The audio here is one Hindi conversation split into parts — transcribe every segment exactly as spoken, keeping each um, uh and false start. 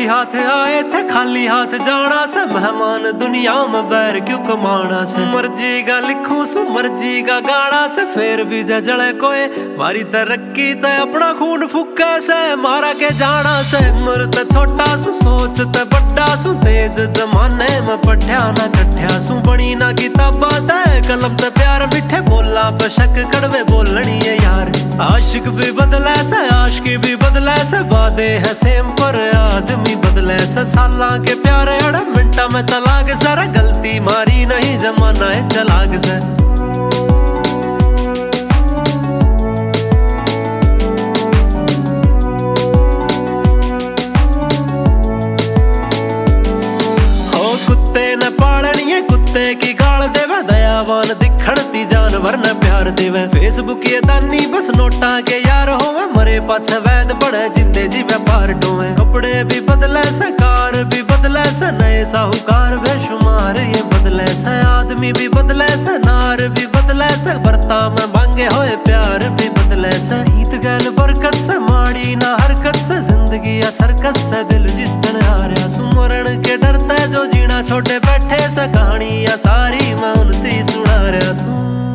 खाली हाथ आए थे खाली हाथ जाना से, मेहमान दुनिया में बैर क्यों कमाना से। मर्जी का लिखूं सु मर्जी का गाना से, फिर भी जड़े कोई मारी तरक्की ते अपना खून फुक्का से। मारा के जाना से मरत छोटा सु सोच ते बड्डा सु, तेज जमाने में पढ़िया ना कठ्या सु। बनी ना किताबा ते कलम ते प्यार, मिठे बोला पे शक कड़वे बोलनी है यार। आशिक भी बदले से आशिकी भी बदले से, वादे है सेम पर आदमी बदले से। साला के प्यारे अड़े मिनटा में तलाक से, गलती मारी नहीं जमाना है चलाक से। कुत्ते न पालनी है कुत्ते की गाल देवे, दयावान दिखड़ती जानवर न प्यार देवे। फेसबुक ये दानी बस नोटा के यार होवे, मरे पाछे वैद बड़े जिंदे जी व्यापार डोवे। कपड़े भी बदले से कार भी बदले से, नए साहूकार बेशुमार ये बदले से। आदमी भी बदले से नार भी बदले से, बरता में मांगे होए प्यार भी बदले से। नीत गैल बरकत से माड़ी ना हरकत से, जिंदगी या सर्कस से दिल जितने हारा सु। मरण के डरते जो जीना छोटे बैठे से, कहानी या सारी मैं उनती सुना रहा सू।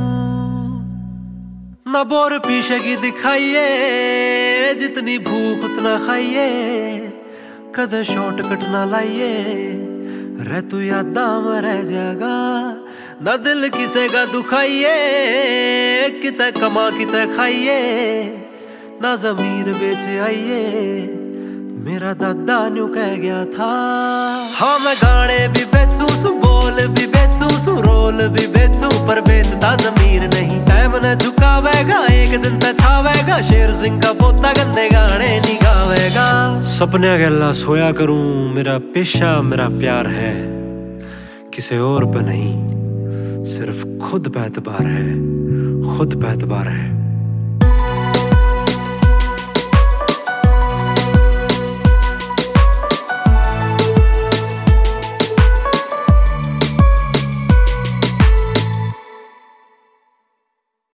न बोर पीछे की दिखाइए, जितनी भूख उतना खाइए। कदे शॉर्टकट ना लाइए, रह तू यादा में रह जाएगा। न दिल किसे का दुखाइए, किते कमा किते खाइए। ना जमीर बेच आइए, मेरा दादा न्यू कह गया था। हाँ मैं गाने भी बेचूं सु, बोल भी बेचूं सु, रोल भी बेचूं, पर बेचता जमीर नहीं। टाइम न झुकावेगा, एक दिन तक छावेगा। शेर सिंह का पोता गंदे गाने नहीं गावेगा। सपने गल्ला सोया करूं, मेरा पेशा मेरा प्यार है। किसी और पे नहीं, सिर्फ खुद पे एतबार है, खुद पे एतबार है।